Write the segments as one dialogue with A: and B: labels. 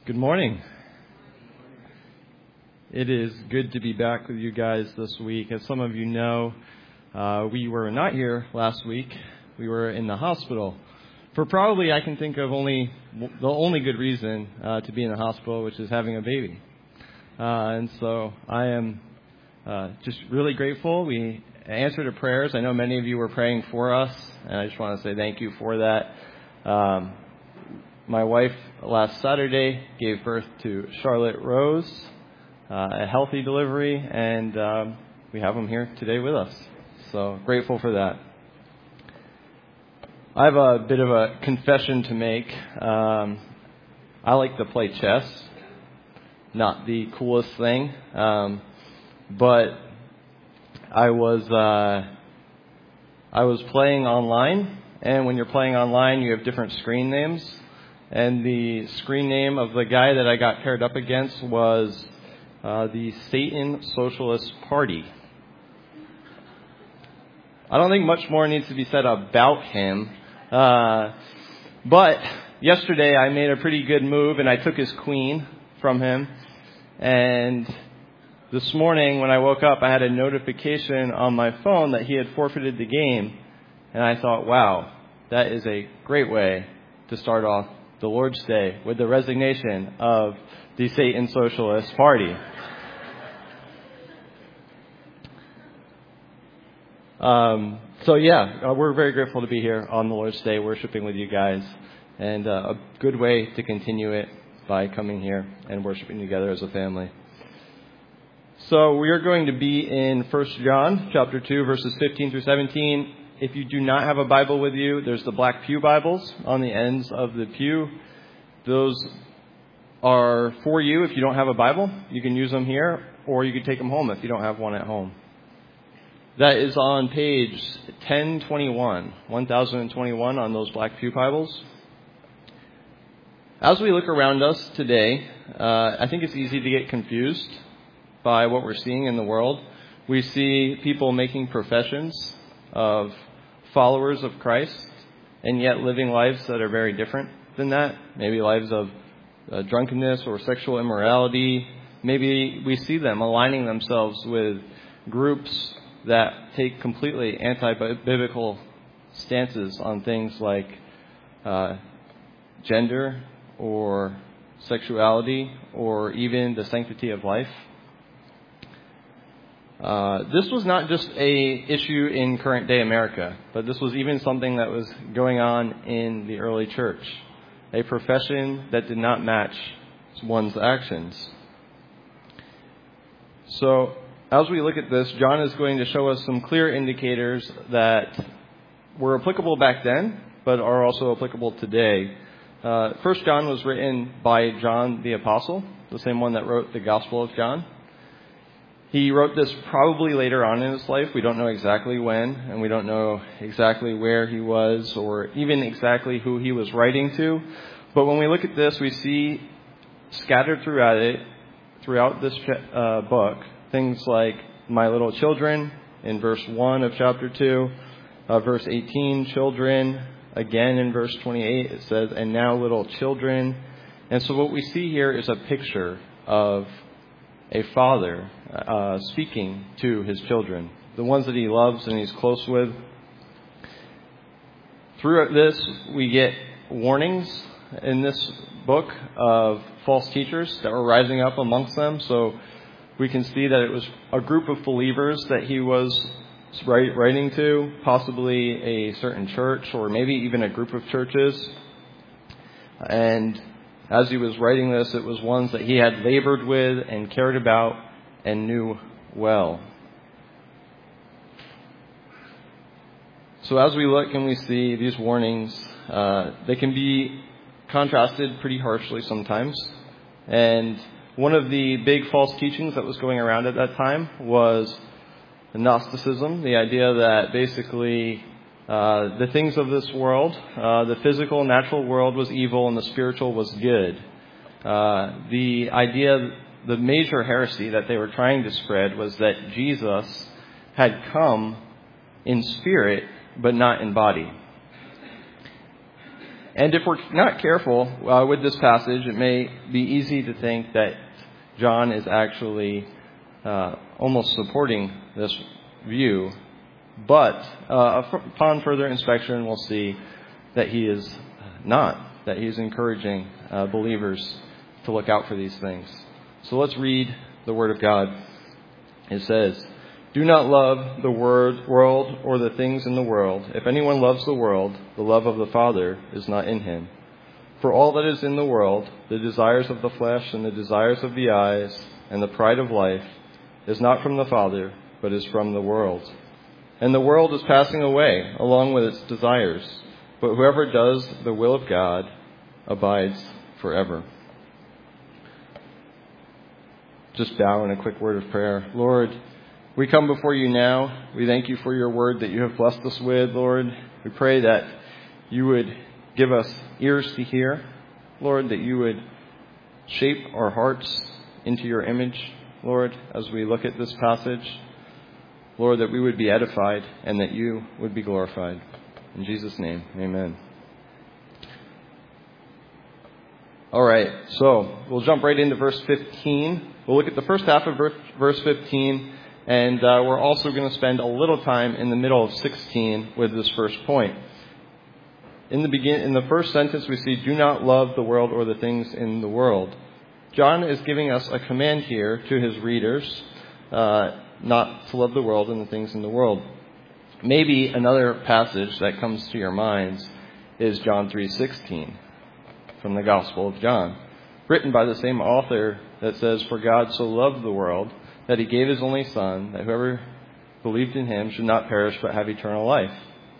A: Good morning. It is good to be back with you guys this week. As some of you know, we were not here last week. We were in the hospital for probably, I can think of the only good reason to be in the hospital, which is having a baby. And so I am just really grateful. We answered the prayers. I know many of you were praying for us, and I just want to say thank you for that. My wife last Saturday gave birth to Charlotte Rose, a healthy delivery, and we have them here today with us. So grateful for that. I have a bit of a confession to make. I like to play chess. Not the coolest thing, but I was playing online, and when you're playing online, you have different screen names. And the screen name of the guy that I got paired up against was the Satan Socialist Party. I don't think much more needs to be said about him. But yesterday I made a pretty good move, and I took his queen from him. And this morning when I woke up, I had a notification on my phone that he had forfeited the game. And I thought, wow, that is a great way to start off the Lord's Day with the resignation of the Satan Socialist Party. We're very grateful to be here on the Lord's Day worshiping with you guys, and a good way to continue it by coming here and worshiping together as a family. So we are going to be in 1 John chapter 2, verses 15 through 17. If you do not have a Bible with you, there's the black pew Bibles on the ends of the pew. Those are for you. If you don't have a Bible, you can use them here, or you can take them home if you don't have one at home. That is on page 1021 on those black pew Bibles. As we look around us today, I think it's easy to get confused by what we're seeing in the world. We see people making professions of followers of Christ, and yet living lives that are very different than that. Maybe lives of drunkenness or sexual immorality. Maybe we see them aligning themselves with groups that take completely anti-biblical stances on things like gender or sexuality or even the sanctity of life. This was not just an issue in current day America, but this was even something that was going on in the early church. A profession that did not match one's actions. So, as we look at this, John is going to show us some clear indicators that were applicable back then, but are also applicable today. 1 John was written by John the Apostle, the same one that wrote the Gospel of John. He wrote this probably later on in his life. We don't know exactly when, and we don't know exactly where he was or even exactly who he was writing to. But when we look at this, we see scattered throughout this book, things like my little children in verse 1 of chapter 2, verse 18, children. Again in verse 28, it says, and now little children. And so what we see here is a picture of a father speaking to his children, the ones that he loves and he's close with. Throughout this, we get warnings in this book of false teachers that were rising up amongst them. So we can see that it was a group of believers that he was writing to, possibly a certain church or maybe even a group of churches. And as he was writing this, it was ones that he had labored with and cared about and knew well. So as we look and we see these warnings, they can be contrasted pretty harshly sometimes. And one of the big false teachings that was going around at that time was Gnosticism, the idea that basically the things of this world, the physical, natural world was evil and the spiritual was good. The idea, the major heresy that they were trying to spread was that Jesus had come in spirit but not in body. And if we're not careful with this passage, it may be easy to think that John is actually almost supporting this view. But upon further inspection, we'll see that he is not, that he is encouraging believers to look out for these things. So let's read the Word of God. It says, "Do not love the world or the things in the world. If anyone loves the world, the love of the Father is not in him. For all that is in the world, the desires of the flesh and the desires of the eyes and the pride of life, is not from the Father, but is from the world. And the world is passing away along with its desires, but whoever does the will of God abides forever." Just bow in a quick word of prayer. Lord, we come before you now. We thank you for your word that you have blessed us with, Lord. We pray that you would give us ears to hear, Lord, that you would shape our hearts into your image, Lord, as we look at this passage. Lord, that we would be edified and that you would be glorified. In Jesus' name, amen. All right, so we'll jump right into verse 15. We'll look at the first half of verse 15, and we're also going to spend a little time in the middle of 16 with this first point. In the first sentence, we see, "Do not love the world or the things in the world." John is giving us a command here to his readers, not to love the world and the things in the world. Maybe another passage that comes to your minds is John 3:16 from the Gospel of John, written by the same author, that says, "For God so loved the world that he gave his only Son, that whoever believed in him should not perish but have eternal life."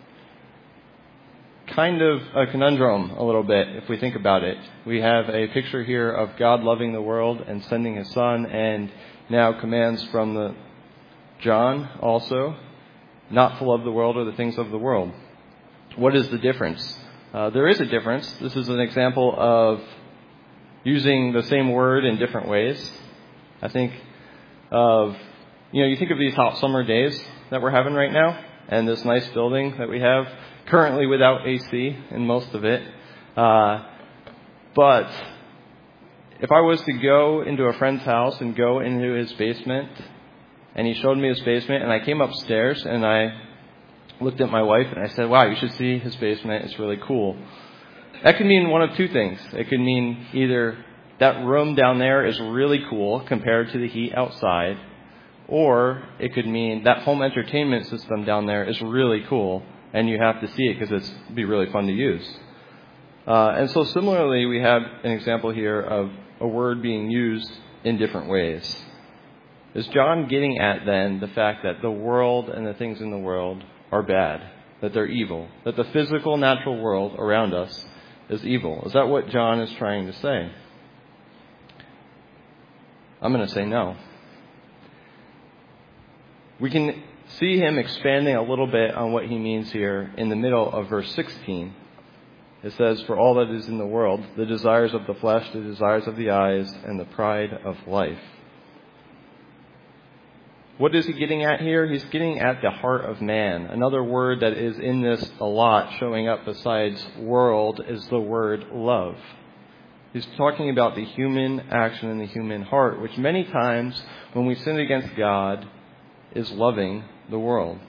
A: Kind of a conundrum a little bit if we think about it. We have a picture here of God loving the world and sending his Son, and now commands from John also not to love the world or the things of the world. What is the difference? There is a difference. This is an example of using the same word in different ways. I think of, you think of these hot summer days that we're having right now, and this nice building that we have, currently without AC in most of it. But if I was to go into a friend's house and go into his basement, and he showed me his basement, and I came upstairs and I looked at my wife and I said, "Wow, you should see his basement. It's really cool." That could mean one of two things. It could mean either that room down there is really cool compared to the heat outside, or it could mean that home entertainment system down there is really cool and you have to see it because it'd be really fun to use. And so similarly, we have an example here of a word being used in different ways. Is John getting at then the fact that the world and the things in the world are bad, that they're evil, that the physical, natural world around us is evil? Is that what John is trying to say? I'm going to say no. We can see him expanding a little bit on what he means here in the middle of verse 16. It says, "For all that is in the world, the desires of the flesh, the desires of the eyes, and the pride of life." What is he getting at here? He's getting at the heart of man. Another word that is in this a lot, showing up besides world, is the word love. He's talking about the human action in the human heart, which many times, when we sin against God, is loving the world.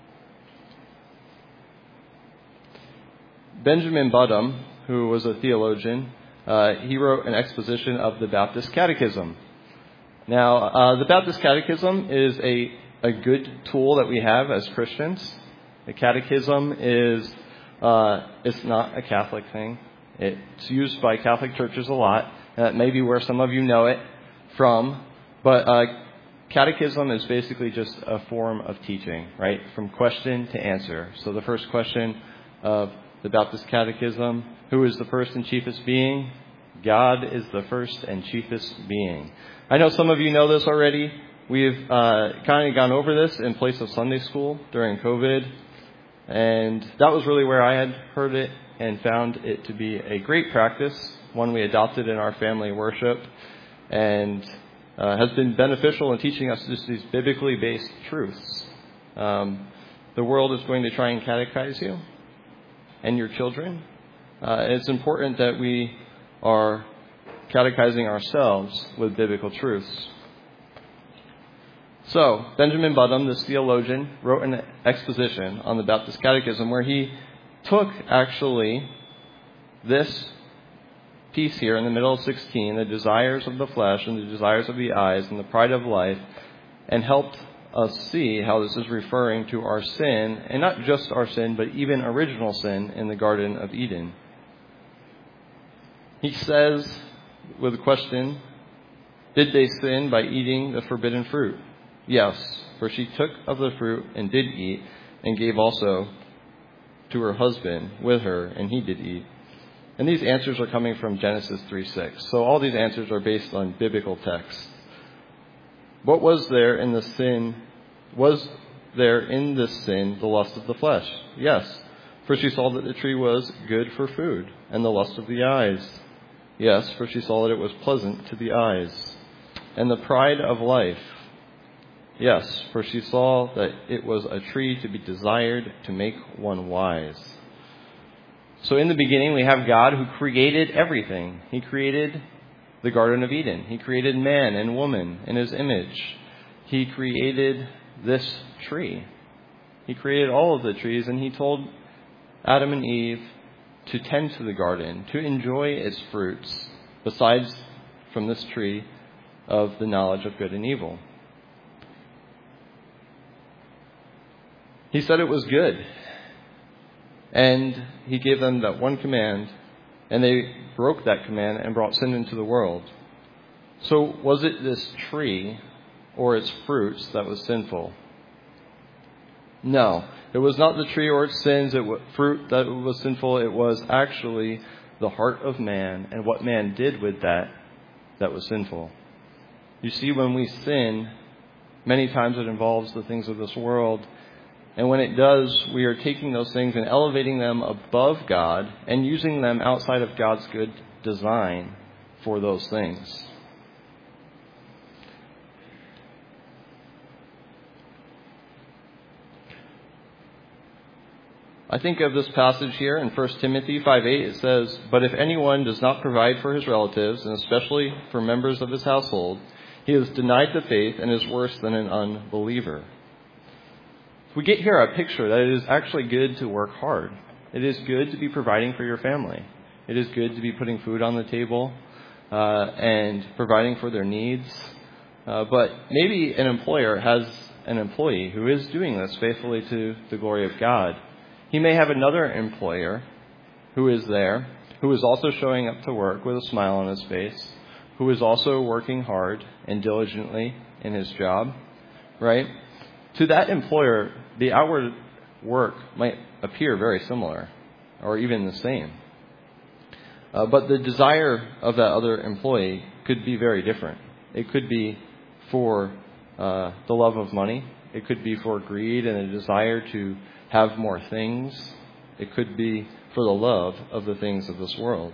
A: Benjamin Buddham, who was a theologian, he wrote an exposition of the Baptist Catechism. Now, the Baptist Catechism is a good tool that we have as Christians. The Catechism is it's not a Catholic thing. It's used by Catholic churches a lot. That may be where some of you know it from. But Catechism is basically just a form of teaching, right? From question to answer. So the first question of the Baptist Catechism, who is the first and chiefest being? God is the first and chiefest being. I know some of you know this already. We've kind of gone over this in place of Sunday school during COVID. And that was really where I had heard it and found it to be a great practice, one we adopted in our family worship, and has been beneficial in teaching us just these biblically based truths. The world is going to try and catechize you and your children, It's important that we are catechizing ourselves with biblical truths. So, Benjamin Budham, this theologian, wrote an exposition on the Baptist Catechism where he took actually this piece here in the middle of 16, the desires of the flesh and the desires of the eyes and the pride of life, and helped us see how this is referring to our sin, and not just our sin, but even original sin in the Garden of Eden. He says, with a question, did they sin by eating the forbidden fruit? Yes, for she took of the fruit and did eat, and gave also to her husband with her, and he did eat. And these answers are coming from Genesis 3:6. So all these answers are based on biblical texts. What was there in the sin? Was there in this sin the lust of the flesh? Yes, for she saw that the tree was good for food, and the lust of the eyes. Yes, for she saw that it was pleasant to the eyes. And the pride of life. Yes, for she saw that it was a tree to be desired to make one wise. So in the beginning we have God who created everything. He created the Garden of Eden. He created man and woman in his image. He created this tree. He created all of the trees, and he told Adam and Eve to tend to the garden, to enjoy its fruits, besides from this tree of the knowledge of good and evil. He said it was good. And he gave them that one command, and they broke that command and brought sin into the world. So was it this tree or its fruits that was sinful? No, it was not the tree or its sins, fruit that was sinful. It was actually the heart of man and what man did with that was sinful. You see, when we sin, many times it involves the things of this world. And when it does, we are taking those things and elevating them above God and using them outside of God's good design for those things. I think of this passage here in 1 Timothy 5:8. It says, "But if anyone does not provide for his relatives, and especially for members of his household, he has denied the faith and is worse than an unbeliever." We get here a picture that it is actually good to work hard. It is good to be providing for your family. It is good to be putting food on the table and providing for their needs. But maybe an employer has an employee who is doing this faithfully to the glory of God. He may have another employer who is there, who is also showing up to work with a smile on his face, who is also working hard and diligently in his job, right? To that employer, the outward work might appear very similar or even the same. But the desire of that other employee could be very different. It could be for the love of money. It could be for greed and a desire to have more things. It could be for the love of the things of this world.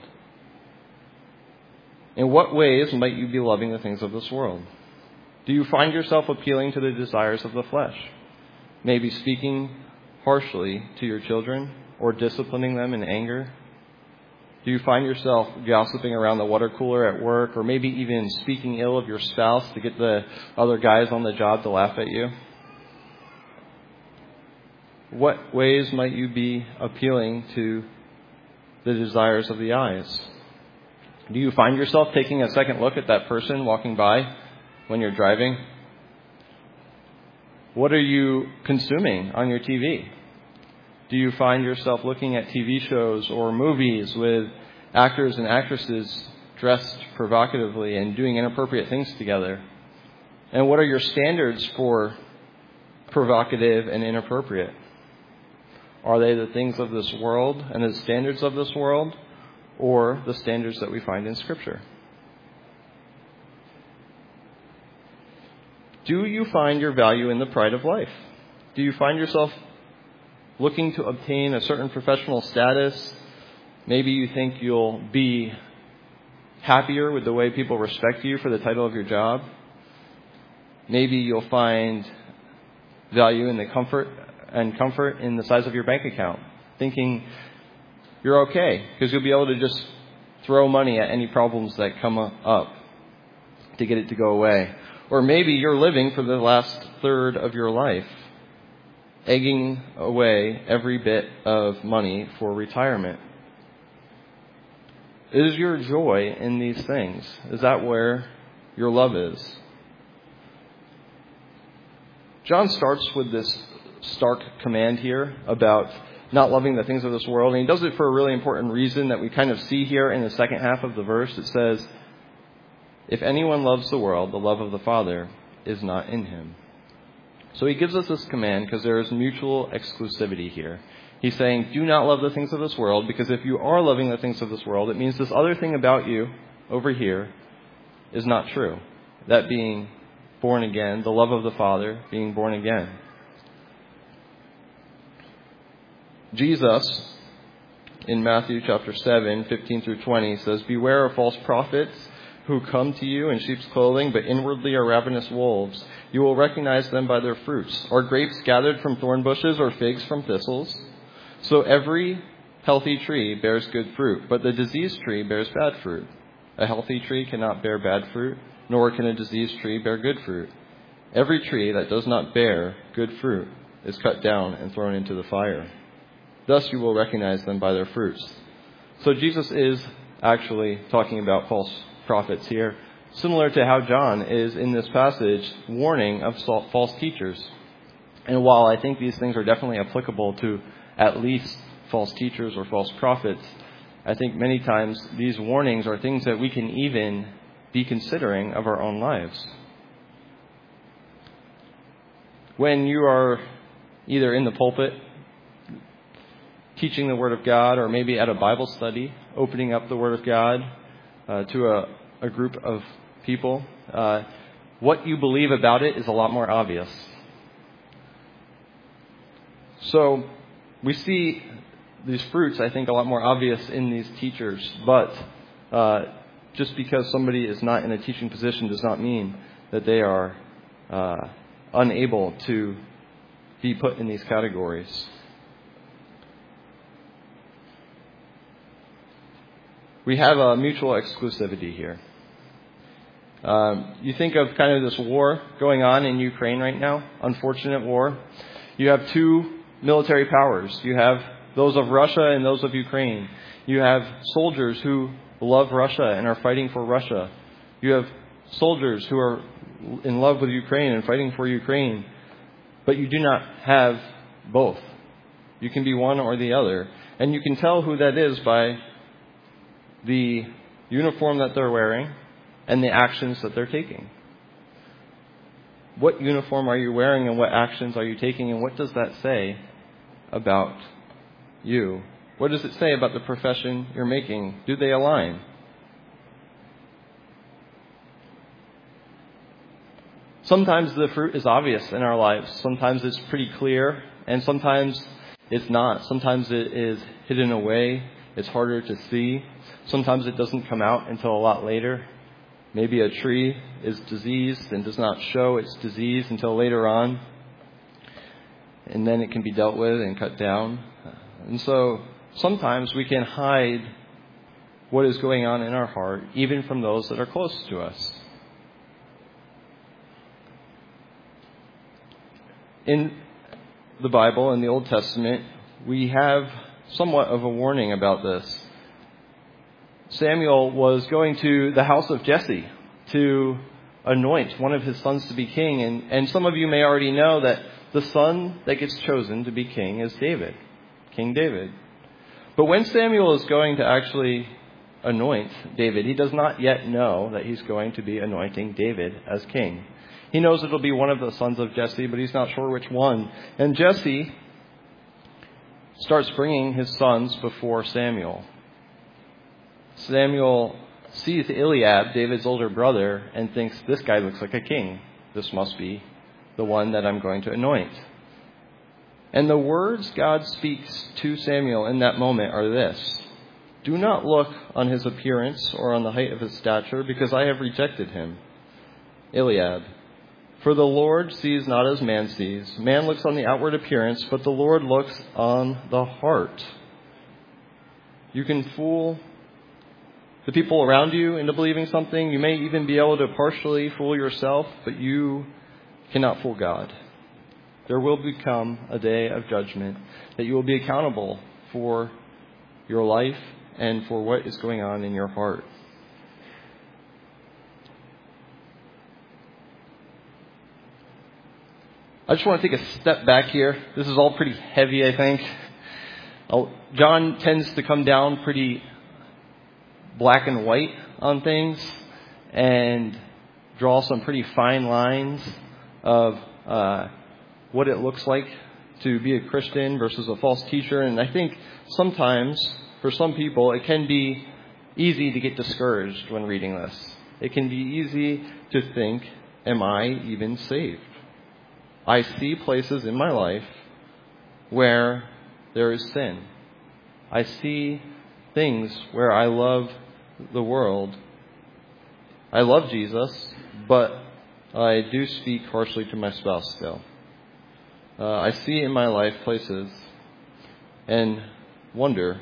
A: In what ways might you be loving the things of this world? Do you find yourself appealing to the desires of the flesh? Maybe speaking harshly to your children or disciplining them in anger? Do you find yourself gossiping around the water cooler at work, or maybe even speaking ill of your spouse to get the other guys on the job to laugh at you? What ways might you be appealing to the desires of the eyes? Do you find yourself taking a second look at that person walking by when you're driving? What are you consuming on your TV? Do you find yourself looking at TV shows or movies with actors and actresses dressed provocatively and doing inappropriate things together? And what are your standards for provocative and inappropriate? Are they the things of this world and the standards of this world, or the standards that we find in Scripture? Do you find your value in the pride of life? Do you find yourself looking to obtain a certain professional status? Maybe you think you'll be happier with the way people respect you for the title of your job. Maybe you'll find value in the comfort in the size of your bank account, thinking you're okay, because you'll be able to just throw money at any problems that come up to get it to go away. Or maybe you're living for the last third of your life, egging away every bit of money for retirement. Is your joy in these things? Is that where your love is? John starts with this stark command here about not loving the things of this world, and he does it for a really important reason that we kind of see here in the second half of the verse. It says, if anyone loves the world, the love of the Father is not in him. So he gives us this command because there is mutual exclusivity here. He's saying, do not love the things of this world, because if you are loving the things of this world, it means this other thing about you over here is not true. That being born again, the love of the Father, being born again. Jesus, in Matthew chapter 7, 15 through 20, says, beware of false prophets who come to you in sheep's clothing, but inwardly are ravenous wolves. You will recognize them by their fruits. Are grapes gathered from thorn bushes or figs from thistles? So every healthy tree bears good fruit, but the diseased tree bears bad fruit. A healthy tree cannot bear bad fruit, nor can a diseased tree bear good fruit. Every tree that does not bear good fruit is cut down and thrown into the fire. Thus you will recognize them by their fruits. So Jesus is actually talking about false prophets here, similar to how John is in this passage warning of false teachers. And while I think these things are definitely applicable to at least false teachers or false prophets, I think many times these warnings are things that we can even be considering of our own lives. When you are either in the pulpit teaching the Word of God, or maybe at a Bible study, opening up the Word of God to a group of people, what you believe about it is a lot more obvious. So we see these fruits, I think, a lot more obvious in these teachers. But just because somebody is not in a teaching position does not mean that they are unable to be put in these categories. We have a mutual exclusivity here. You think of kind of this war going on in Ukraine right now, unfortunate war. You have two military powers. You have those of Russia and those of Ukraine. You have soldiers who love Russia and are fighting for Russia. You have soldiers who are in love with Ukraine and fighting for Ukraine. But you do not have both. You can be one or the other. And you can tell who that is by the uniform that they're wearing and the actions that they're taking. What uniform are you wearing and what actions are you taking, and what does that say about you? What does it say about the profession you're making? Do they align? Sometimes the fruit is obvious in our lives. Sometimes it's pretty clear, and sometimes it's not. Sometimes it is hidden away. It's harder to see. Sometimes it doesn't come out until a lot later. Maybe a tree is diseased and does not show its disease until later on. And then it can be dealt with and cut down. And so sometimes we can hide what is going on in our heart, even from those that are close to us. In the Bible, in the Old Testament, we have somewhat of a warning about this. Samuel was going to the house of Jesse to anoint one of his sons to be king. And some of you may already know that the son that gets chosen to be king is David, King David. But when Samuel is going to actually anoint David, he does not yet know that he's going to be anointing David as king. He knows it'll be one of the sons of Jesse, but he's not sure which one. And Jesse starts bringing his sons before Samuel. Samuel sees Eliab, David's older brother, and thinks, this guy looks like a king. This must be the one that I'm going to anoint. And the words God speaks to Samuel in that moment are this: do not look on his appearance or on the height of his stature, because I have rejected him. Eliab. For the Lord sees not as man sees. Man looks on the outward appearance, but the Lord looks on the heart. You can fool the people around you into believing something. You may even be able to partially fool yourself, but you cannot fool God. There will become a day of judgment that you will be accountable for your life and for what is going on in your heart. I just want to take a step back here. This is all pretty heavy, I think. John tends to come down pretty black and white on things and draw some pretty fine lines of what it looks like to be a Christian versus a false teacher. And I think sometimes, for some people, it can be easy to get discouraged when reading this. It can be easy to think, am I even saved? I see places in my life where there is sin. I see things where I love the world. I love Jesus, but I do speak harshly to my spouse still. I see in my life places and wonder,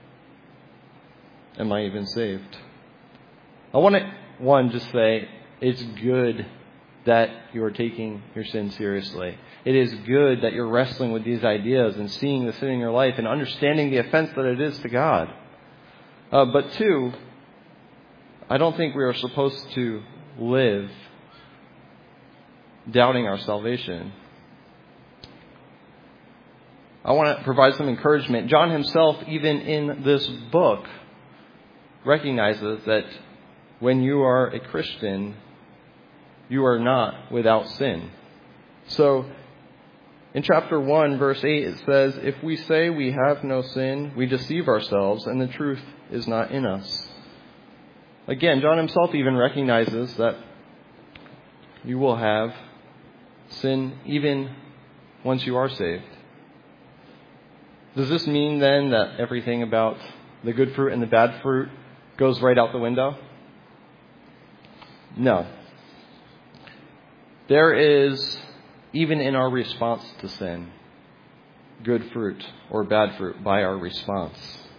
A: am I even saved? I want to, just say, it's good that you are taking your sin seriously. It is good that you're wrestling with these ideas and seeing the sin in your life and understanding the offense that it is to God. But two, I don't think we are supposed to live doubting our salvation. I want to provide some encouragement. John himself, even in this book, recognizes that when you are a Christian, you are not without sin. So, in chapter 1, verse 8, it says, if we say we have no sin, we deceive ourselves, and the truth is not in us. Again, John himself even recognizes that you will have sin even once you are saved. Does this mean then that everything about the good fruit and the bad fruit goes right out the window? No. There is, even in our response to sin, good fruit or bad fruit by our response.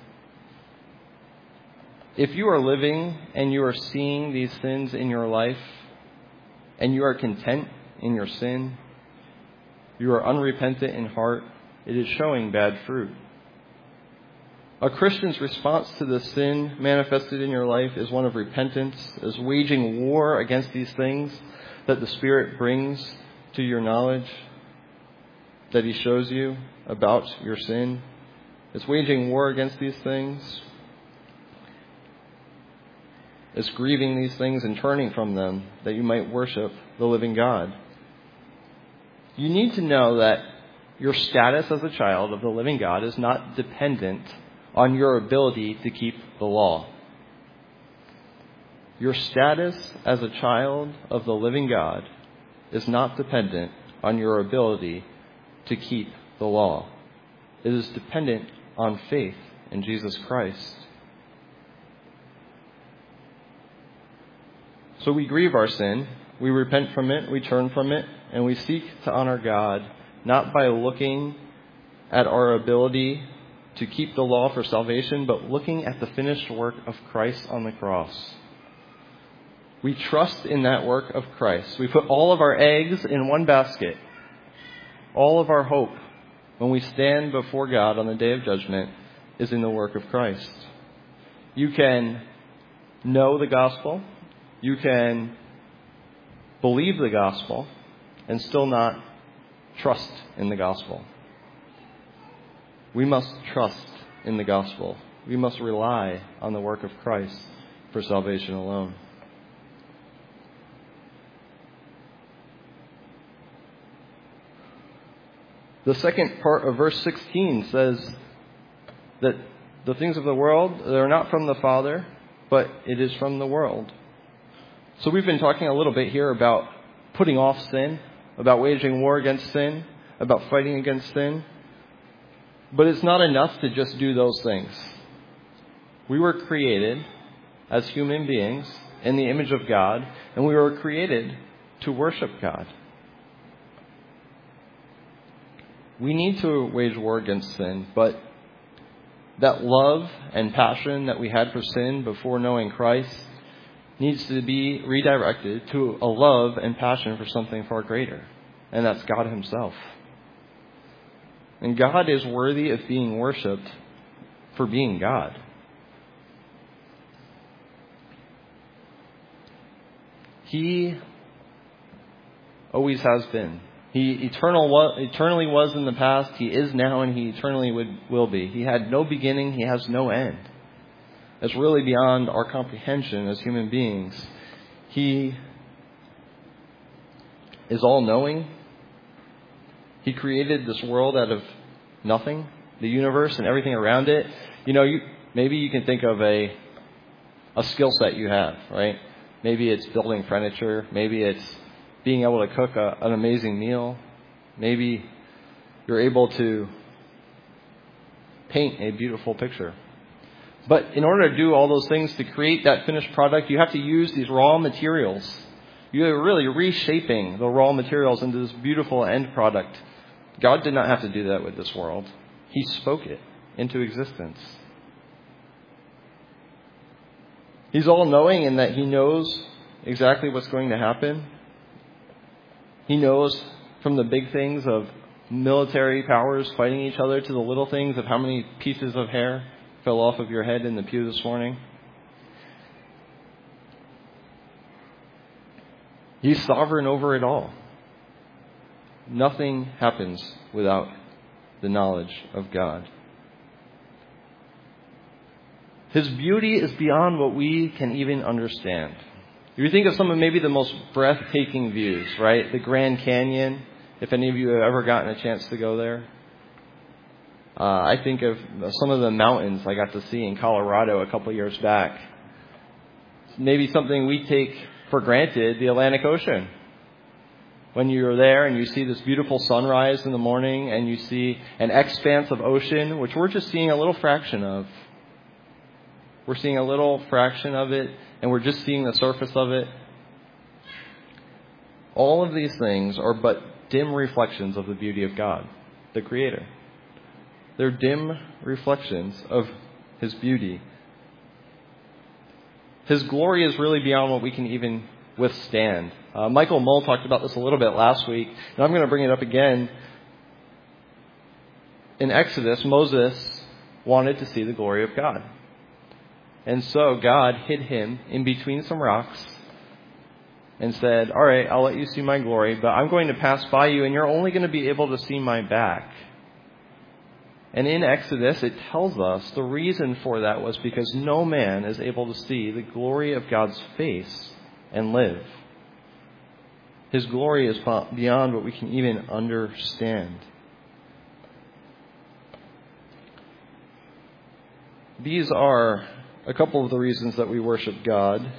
A: If you are living and you are seeing these sins in your life and you are content in your sin, you are unrepentant in heart, it is showing bad fruit. A Christian's response to the sin manifested in your life is one of repentance, is waging war against these things that the Spirit brings to your knowledge, that He shows you about your sin. It's waging war against these things. It's grieving these things and turning from them that you might worship the living God. You need to know that your status as a child of the living God is not dependent on your ability to keep the law. Your status as a child of the living God is not dependent on your ability to keep the law. It is dependent on faith in Jesus Christ. So we grieve our sin, we repent from it, we turn from it, and we seek to honor God, not by looking at our ability to keep the law for salvation, but looking at the finished work of Christ on the cross. We trust in that work of Christ. We put all of our eggs in one basket. All of our hope when we stand before God on the day of judgment is in the work of Christ. You can know the gospel. You can believe the gospel and still not trust in the gospel. We must trust in the gospel. We must rely on the work of Christ for salvation alone. The second part of verse 16 says that the things of the world, they're not from the Father, but it is from the world. So we've been talking a little bit here about putting off sin, about waging war against sin, about fighting against sin. But it's not enough to just do those things. We were created as human beings in the image of God, and we were created to worship God. We need to wage war against sin, but That love and passion that we had for sin before knowing Christ needs to be redirected to a love and passion for something far greater, and that's God himself. And God is worthy of being worshipped for being God. He always has been. He eternally was in the past. He is now, and he eternally will be. He had no beginning. He has no end. It's really beyond our comprehension as human beings. He is all-knowing. He created this world out of nothing, the universe and everything around it. Maybe you can think of a skill set you have, right? Maybe it's building furniture. Maybe it's being able to cook an amazing meal. Maybe you're able to paint a beautiful picture. But in order to do all those things, to create that finished product, you have to use these raw materials. You're really reshaping the raw materials into this beautiful end product. God did not have to do that with this world. He spoke it into existence. He's all-knowing in that he knows exactly what's going to happen. He knows from the big things of military powers fighting each other to the little things of how many pieces of hair fell off of your head in the pew this morning. He's sovereign over it all. Nothing happens without the knowledge of God. His beauty is beyond what we can even understand. If you think of some of maybe the most breathtaking views, right? The Grand Canyon, if any of you have ever gotten a chance to go there. I think of some of the mountains I got to see in Colorado a couple years back. Maybe something we take for granted, the Atlantic Ocean. When you're there and you see this beautiful sunrise in the morning and you see an expanse of ocean, which we're just seeing a little fraction of. We're seeing a little fraction of it, and we're just seeing the surface of it. All of these things are but dim reflections of the beauty of God, the Creator. They're dim reflections of His beauty. His glory is really beyond what we can even withstand. Michael Mull talked about this a little bit last week, and I'm going to bring it up again. In Exodus, Moses wanted to see the glory of God. And so God hid him in between some rocks and said, all right, I'll let you see my glory, but I'm going to pass by you, and you're only going to be able to see my back. And in Exodus, it tells us the reason for that was because no man is able to see the glory of God's face and live. His glory is beyond what we can even understand. These are a couple of the reasons that we worship God.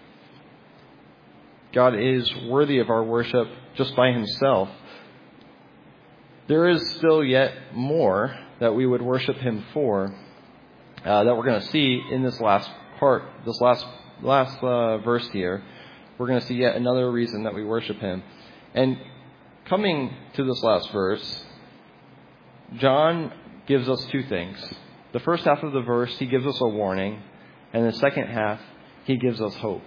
A: God is worthy of our worship just by himself. There is still yet more that we would worship him for that we're going to see in this last part, this last verse here. We're going to see yet another reason that we worship him. And coming to this last verse, John gives us two things. The first half of the verse, he gives us a warning. And the second half, he gives us hope.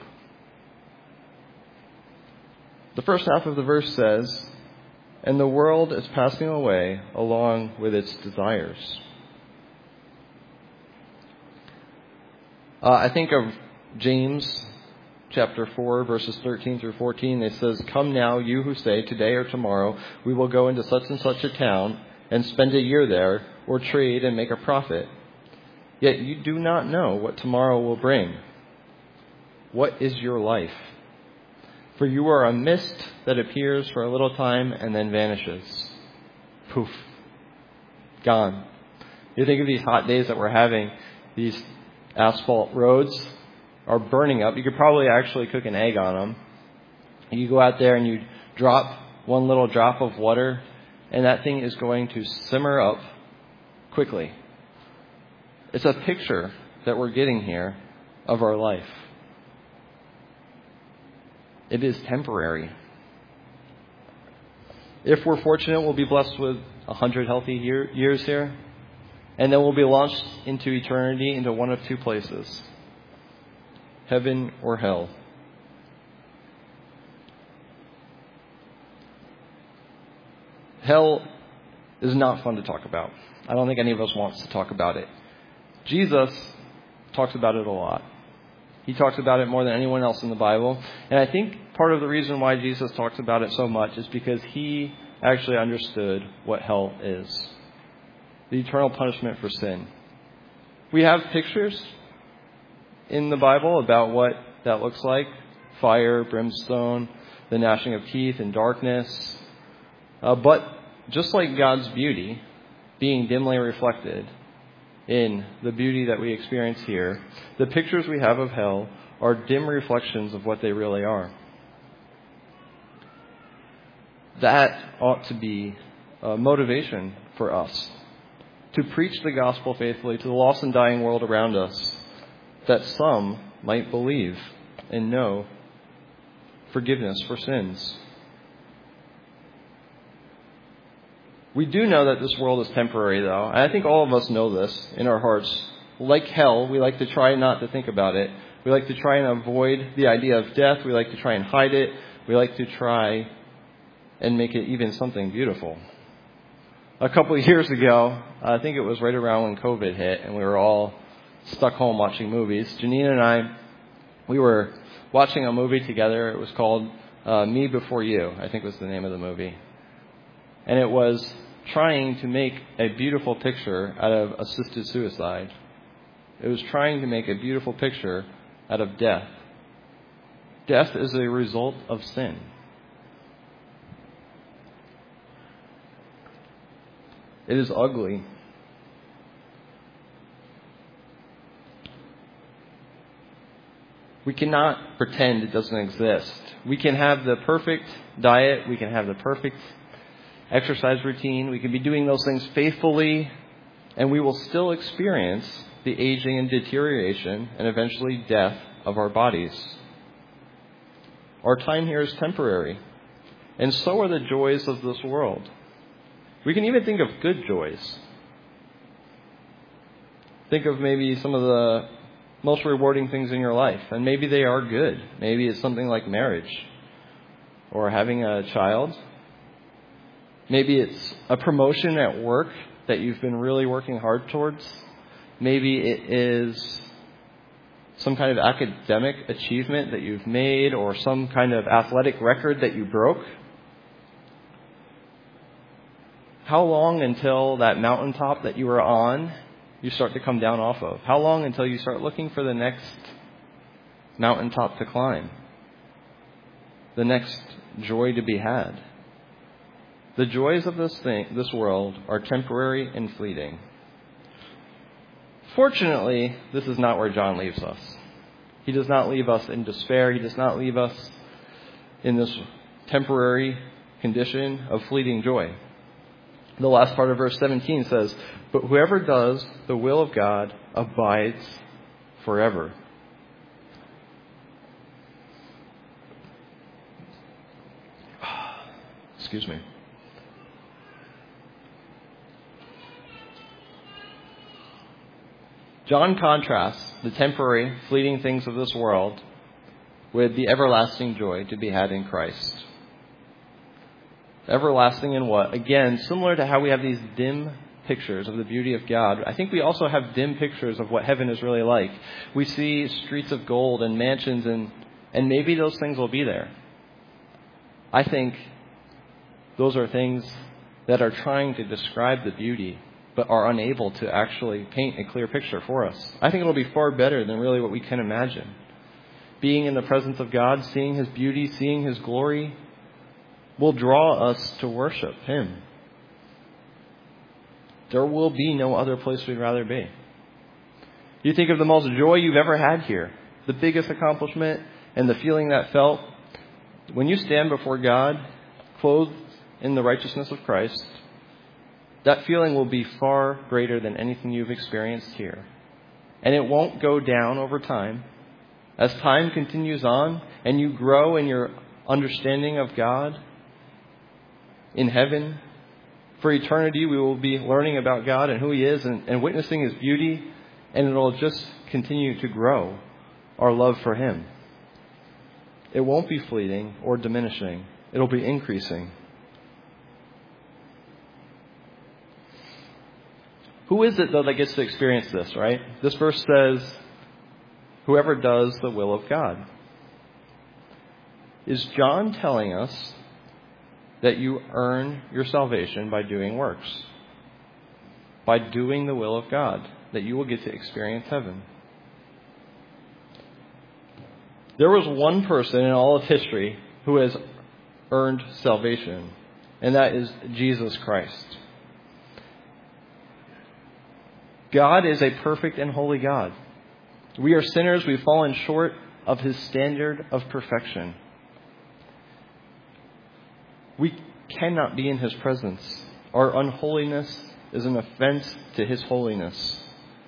A: The first half of the verse says, and the world is passing away along with its desires. I think of James chapter 4, verses 13 through 14. It says, come now, you who say, today or tomorrow, we will go into such and such a town and spend a year there, or trade and make a profit. Yet you do not know what tomorrow will bring. What is your life? For you are a mist that appears for a little time and then vanishes. Poof. Gone. You think of these hot days that we're having, these asphalt roads are burning up. You could probably actually cook an egg on them. You go out there and you drop one little drop of water, and that thing is going to simmer up quickly. It's a picture that we're getting here of our life. It is temporary. If we're fortunate, we'll be blessed with 100 healthy years here. And then we'll be launched into eternity into one of two places: heaven or hell. Hell is not fun to talk about. I don't think any of us wants to talk about it. Jesus talks about it a lot. He talks about it more than anyone else in the Bible. And I think part of the reason why Jesus talks about it so much is because he actually understood what hell is: the eternal punishment for sin. We have pictures in the Bible about what that looks like: fire, brimstone, the gnashing of teeth, and darkness. But just like God's beauty being dimly reflected in the beauty that we experience here, the pictures we have of hell are dim reflections of what they really are. That ought to be a motivation for us to preach the gospel faithfully to the lost and dying world around us, that some might believe and know forgiveness for sins. We do know that this world is temporary, though. And I think all of us know this in our hearts. Like hell, we like to try not to think about it. We like to try and avoid the idea of death. We like to try and hide it. We like to try and make it even something beautiful. A couple of years ago, I think it was right around when COVID hit and we were all stuck home watching movies, Janine and we were watching a movie together. It was called Me Before You, I think was the name of the movie. And it was trying to make a beautiful picture out of assisted suicide. It was trying to make a beautiful picture out of death. Death is a result of sin. It is ugly. We cannot pretend it doesn't exist. We can have the perfect diet. We can have the perfect exercise routine. We can be doing those things faithfully, and we will still experience the aging and deterioration and eventually death of our bodies. Our time here is temporary, and so are the joys of this world. We can even think of good joys. Think of maybe some of the most rewarding things in your life, and maybe they are good. Maybe it's something like marriage or having a child. Maybe it's a promotion at work that you've been really working hard towards. Maybe it is some kind of academic achievement that you've made or some kind of athletic record that you broke. How long until that mountaintop that you were on, you start to come down off of? How long until you start looking for the next mountaintop to climb? The next joy to be had? The joys of this world are temporary and fleeting. Fortunately, this is not where John leaves us. He does not leave us in despair. He does not leave us in this temporary condition of fleeting joy. The last part of verse 17 says, "But whoever does the will of God abides forever." Excuse me. John contrasts the temporary, fleeting things of this world with the everlasting joy to be had in Christ. Everlasting in what? Again, similar to how we have these dim pictures of the beauty of God, I think we also have dim pictures of what heaven is really like. We see streets of gold and mansions, and maybe those things will be there. I think those are things that are trying to describe the beauty, but are unable to actually paint a clear picture for us. I think it'll be far better than really what we can imagine. Being in the presence of God, seeing His beauty, seeing His glory, will draw us to worship Him. There will be no other place we'd rather be. You think of the most joy you've ever had here, the biggest accomplishment, and the feeling that felt when you stand before God, clothed in the righteousness of Christ. That feeling will be far greater than anything you've experienced here. And it won't go down over time. As time continues on and you grow in your understanding of God in heaven For eternity, we will be learning about God and who He is and witnessing His beauty, and it will just continue to grow our love for Him. It won't be fleeting or diminishing. It'll be increasing. Who is it, though, that gets to experience this, right? This verse says, whoever does the will of God. Is John telling us that you earn your salvation by doing works? By doing the will of God, that you will get to experience heaven? There was one person in all of history who has earned salvation, and that is Jesus Christ. God is a perfect and holy God. We are sinners. We've fallen short of His standard of perfection. We cannot be in His presence. Our unholiness is an offense to His holiness.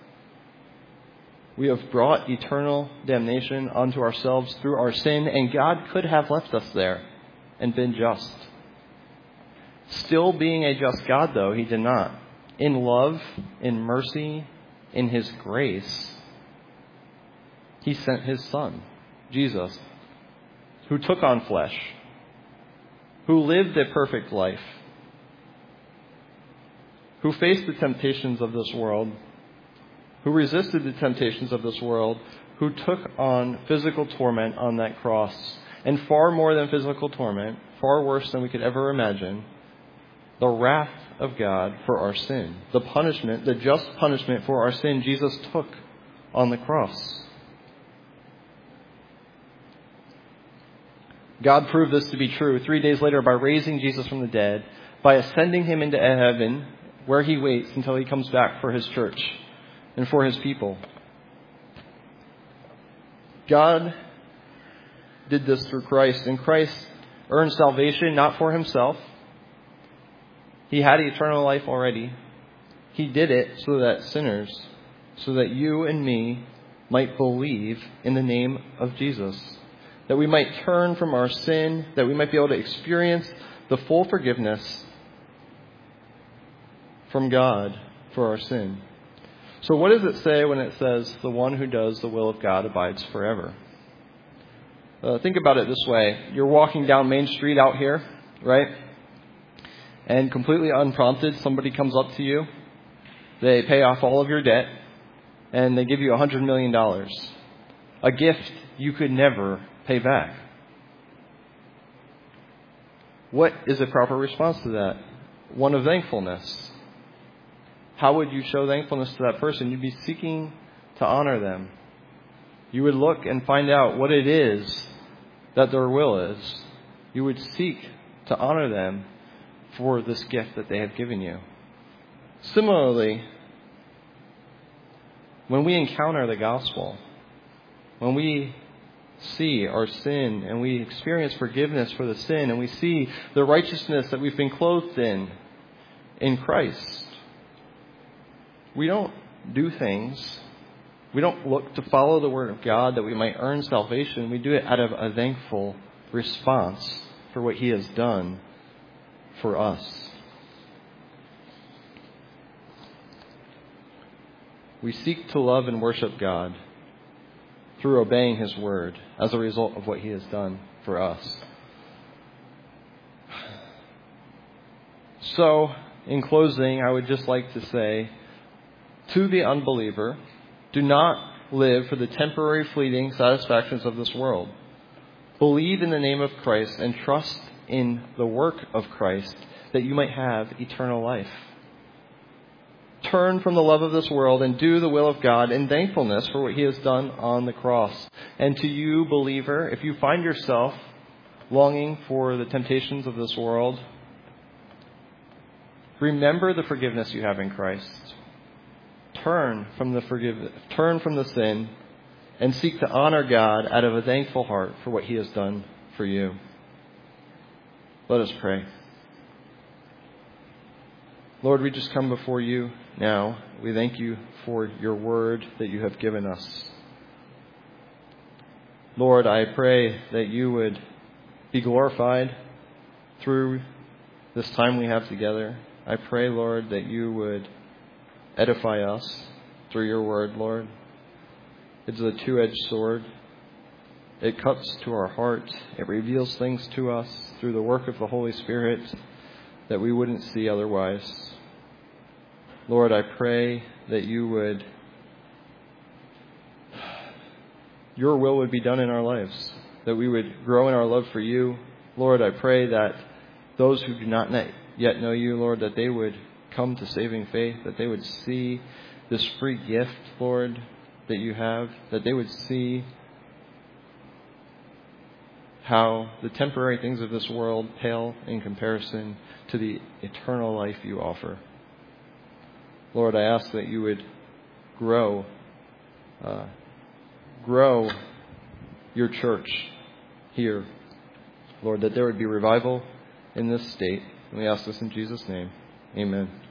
A: We have brought eternal damnation onto ourselves through our sin, and God could have left us there and been just. Still being a just God, though, He did not. In love, in mercy, in His grace, He sent His Son, Jesus, who took on flesh, who lived a perfect life, who faced the temptations of this world, who resisted the temptations of this world, who took on physical torment on that cross, and far more than physical torment, far worse than we could ever imagine, the wrath of God for our sin. The punishment, the just punishment for our sin, Jesus took on the cross. God proved this to be true 3 days later by raising Jesus from the dead, by ascending Him into heaven, where He waits until He comes back for His church and for His people. God did this through Christ, and Christ earned salvation not for Himself. He had eternal life already. He did it so that sinners, so that you and me might believe in the name of Jesus. That we might turn from our sin, that we might be able to experience the full forgiveness from God for our sin. So what does it say when it says, the one who does the will of God abides forever? Think about it this way. You're walking down Main Street out here, right? And completely unprompted, somebody comes up to you. They pay off all of your debt, and they give you $100 million. A gift you could never pay back. What is a proper response to that? One of thankfulness. How would you show thankfulness to that person? You'd be seeking to honor them. You would look and find out what it is that their will is. You would seek to honor them for this gift that they have given you. Similarly, when we encounter the gospel, when we see our sin and we experience forgiveness for the sin, and we see the righteousness that we've been clothed in Christ, we don't do things. We don't look to follow the Word of God that we might earn salvation. We do it out of a thankful response for what He has done for us. We seek to love and worship God through obeying His Word as a result of what He has done for us. So, in closing, I would just like to say, to the unbeliever, do not live for the temporary fleeting satisfactions of this world. Believe in the name of Christ and trust in the work of Christ that you might have eternal life. Turn from the love of this world and do the will of God in thankfulness for what He has done on the cross. And to you, believer, if you find yourself longing for the temptations of this world, remember the forgiveness you have in Christ. Turn from the sin and seek to honor God out of a thankful heart for what He has done for you. Let us pray. Lord, we just come before You now. We thank You for Your word that You have given us. Lord, I pray that You would be glorified through this time we have together. I pray, Lord, that you would edify us through your word, Lord. It's a two-edged sword. It cuts to our heart. It reveals things to us through the work of the Holy Spirit that we wouldn't see otherwise. Lord, I pray that your will would be done in our lives, that we would grow in our love for you. Lord, I pray that those who do not yet know you, Lord, that they would come to saving faith, that they would see this free gift, Lord, that you have, that they would see how the temporary things of this world pale in comparison to the eternal life you offer. Lord, I ask that you would grow your church here. Lord, that there would be revival in this state. And we ask this in Jesus' name. Amen.